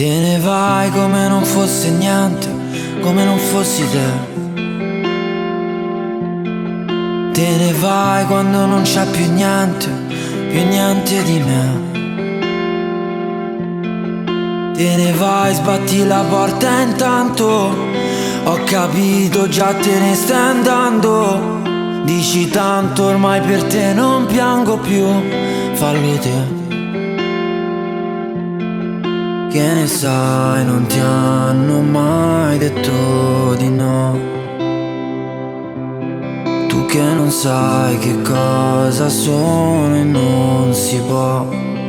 Te ne vai come non fosse niente, come non fossi te. Te ne vai quando non c'è più niente di me. Te ne vai, sbatti la porta intanto. Ho capito, già te ne stai andando. Dici tanto, ormai per te non piango più. Fallo te. Che ne sai, non ti hanno mai detto di no. Tu che non sai che cosa sono e non si può.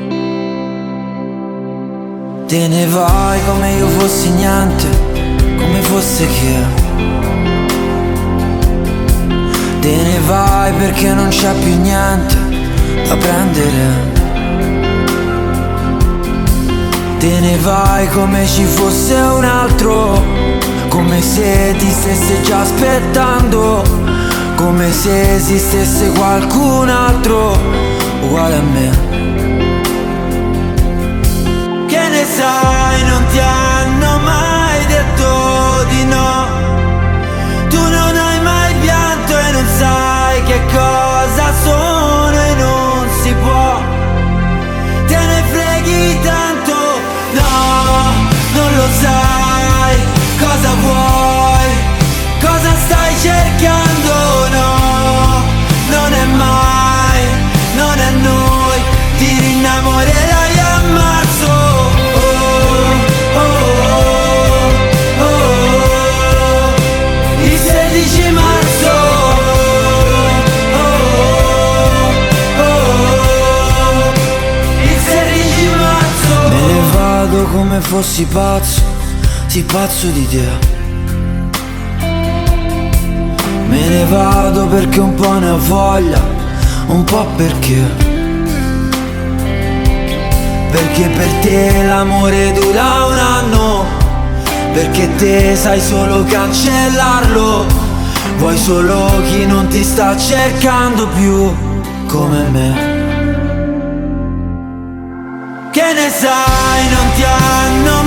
Te ne vai come io fossi niente, come fosse che. Te ne vai perché non c'è più niente da prendere. Te ne vai come ci fosse un altro, come se ti stesse già aspettando, come se esistesse qualcun altro uguale a me. Che ne sai, non ti hanno mai detto di no. Tu non hai mai pianto e non sai che cosa sono e non si può. Te ne freghi tanto. No, non lo sai, cosa vuoi, cosa stai cercando, no, non è mai, non è noi, ti rinnamorerai a marzo, oh, oh, oh, oh, il 16 marzo, oh, oh, il 16 marzo. Me ne vado come fossi pazzo, sì pazzo di te. Me ne vado perché un po' ne ho voglia, un po' perché per te l'amore dura un anno, perché te sai solo cancellarlo. Vuoi solo chi non ti sta cercando più come me. Che ne sai, non ti hanno